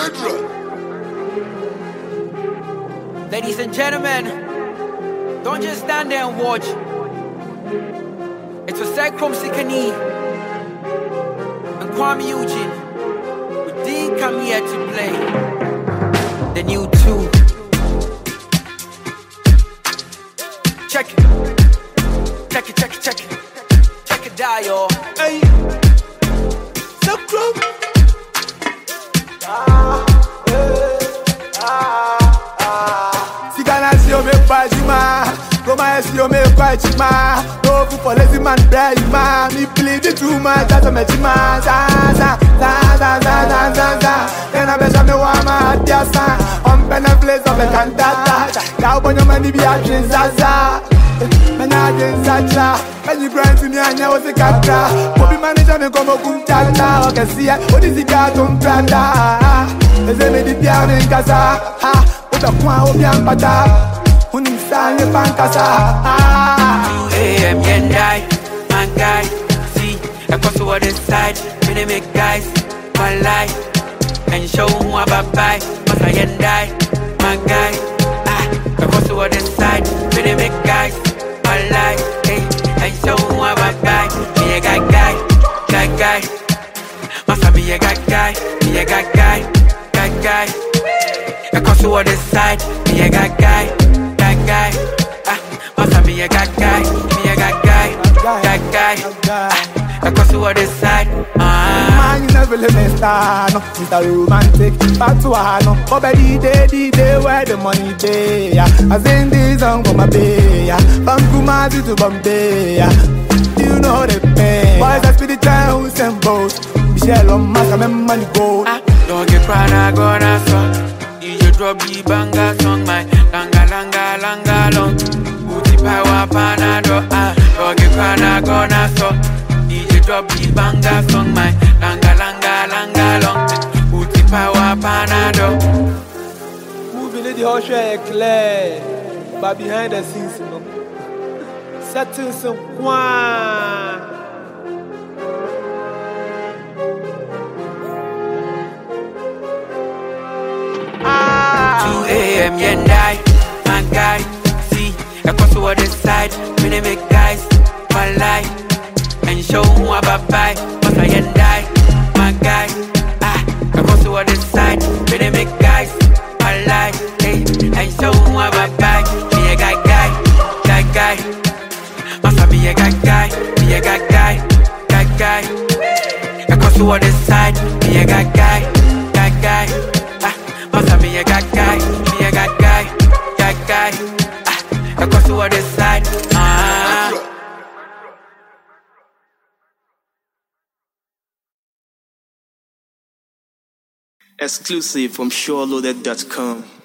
Ladies and gentlemen, don't just stand there and watch. It's a Sekrom Sikani and Kwame Eugene. We didn't come here to play the new tune. Check it. Check it, check it, check it. Check it out, y'all. Hey, Sekrom. Si o me pajima, Roma si o me pajima. No for lazy man brayima. Me bleed it too much, that's a mechima. Za za za za za za za za. Then I bet me wama adiasa. On penna place of a cantata. Now when your money be a drink zaza. Man I drink zaza. When you grind to me and you was a catra. Poppy manager me come kuntata. Okay see ya, what is the cartoon plata? Eze me di piano in casa. Uta kwa obiang bata. Unisanye pankasa 2 a.m. yendai, man guy. See, across the other side. We they make guys, one lie. And show who I'm bye. Masa yendai, man guy. Across the other side. We they make guys, one lie. Hey, and show who I'm bye. Me a guy. Masa me a guy. Me a guy. Across the other side. Me a guy. Masa me a guy. Me a guy. Across the other side. Man, you never let me start, no. Mr. Romantic, back to Hano. Oh, baby, the day where the money day, yeah. I sing this song for my baby, yeah. From Kumasi to Bombay, yeah. You know the pain. Boys, I speak the time who send boats. Michelle on Masa, me money go. Don't get proud, I gonna song. DJ drop the banga song, my langa long. Booty power panado, don't get proud, I gonna song. DJ drop the banga song, my langa long. Booty power panado. Moving in the whole show clear, but behind the scenes, you know, setting some quan. 2 a.m. yendai, man guy. See, across the other side. We they make guys, one lie. And show who I'm bye. Masa yendai, man guy. Across the other side. We they make guys, one lie. Hey, and show who I'm bye. Me a guy. Masa me a guy. Me a guy. Across the other side. Me a guy. Masa me a guy. Me a guy. Across the other side. Exclusive from SureLoaded.com.